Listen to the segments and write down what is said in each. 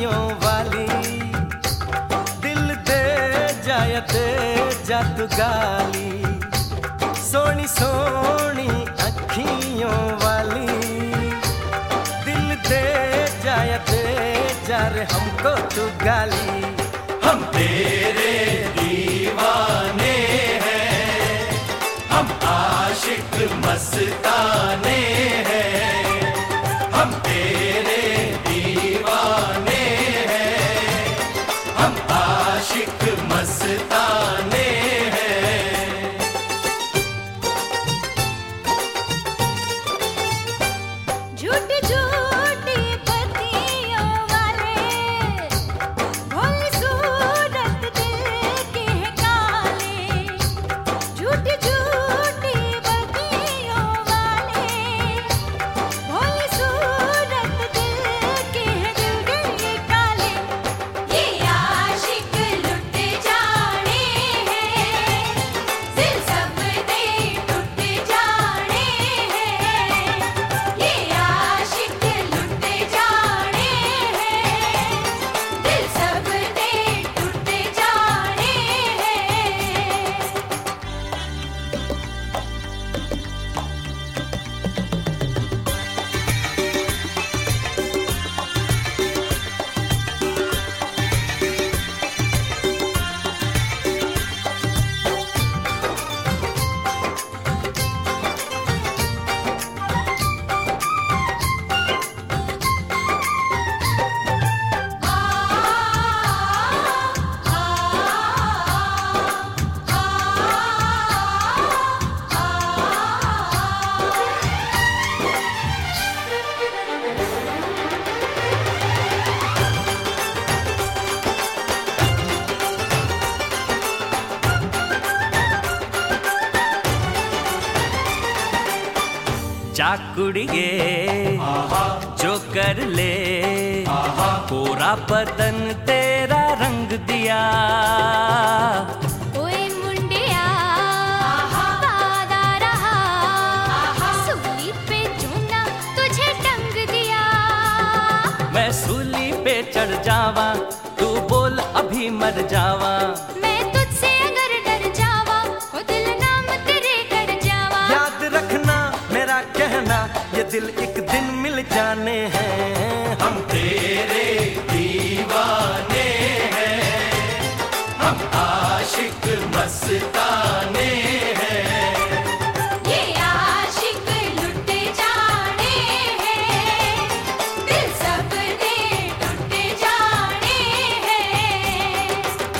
अखियों वाली, दिल दे जायते जादू गाली, सोनी सोनी अखियों वाली, दिल दे जायते जा रे हमको तू गाली। हम तेरे दीवाने हैं, हम आशिक मस्ताने हैं, हम तेरे दीवाने हैं, हम आशिक मस्ताने हैं। झूठी झूठी बत्तियों वाले, भोली सूरत दिल के हैं काले। झूठी झूठी बत्तियों वाले, भोली सूरत दिल के हैं दिल के काले। ये आशिक लुट जाने हैं, दिल सब दे टूट जाने हैं। ये आशिक लुट जाने हैं, दिल सब दे टूट जाने जा कुड़िए जो कर ले, पूरा बदन तेरा रंग दिया। ओए मुंडिया वादा रहा, सूली पे चूना तुझे टंग दिया। मैं सूली पे चढ़ जावा, तू बोल अभी मर जावा। मैं तुझसे अगर डर जावा, हो दिल नाम तेरे कर जावा। याद रखना मेरा कहना, ये दिल एक दिन मिल जाने हैं। हम तेरे दीवाने हैं, हम आशिक मस्ताने हैं। ये आशिक लुट जाने हैं, दिल सब दे टूट जाने हैं।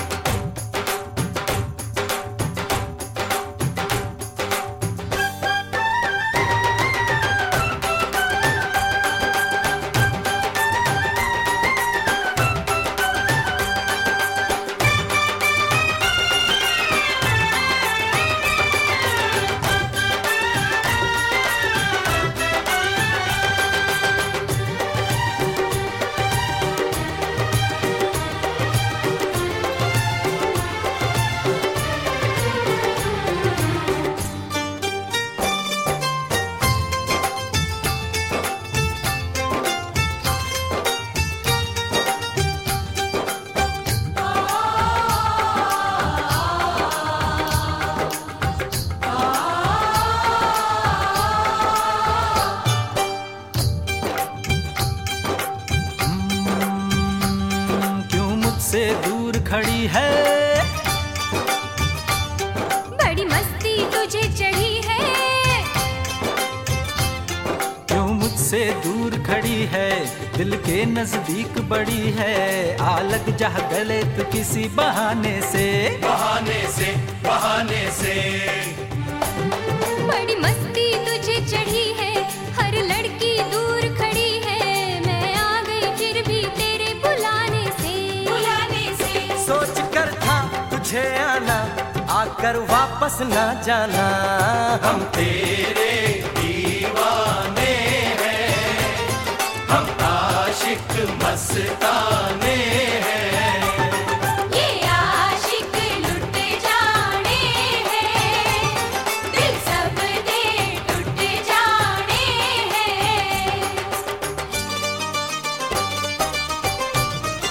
क्यों मुझसे दूर खड़ी है, बड़ी मस्ती तुझे चढ़ी है। क्यों मुझसे दूर खड़ी है, दिल के नजदीक बड़ी है। आ लग जा गले तू किसी बहाने से, बहाने से, बहाने से। बड़ी मस्ती तुझे चढ़ी है, हर लड़की दूर खड़ी है। मैं आ गई फिर भी तेरे बुलाने से, बुलाने से। सोच कर था तुझे आना, आकर वापस ना जाना। हम तेरे दीवाने हैं, हम आशिक मस्ताने हैं। ये आशिक लुट जाने हैं, दिल सब दे टूट जाने हैं।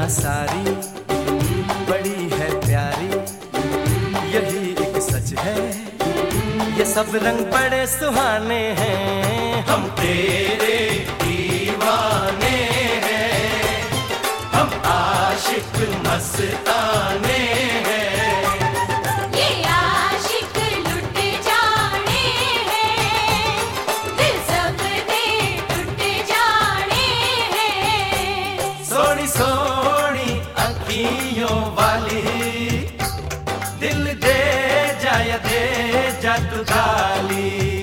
दुनिया सारी बड़ी है प्यारी, यही एक सच है, ये सब रंग बड़े सुहाने हैं। हम तेरे दीवाने हैं, हम आशिक मस्ताने हैं। ये आशिक लुट जाने हैं, दिल सब दे टूट जाने हैं। सोनी सोनी अखियों वाली, दिल दे जा या दे जा तू गाली।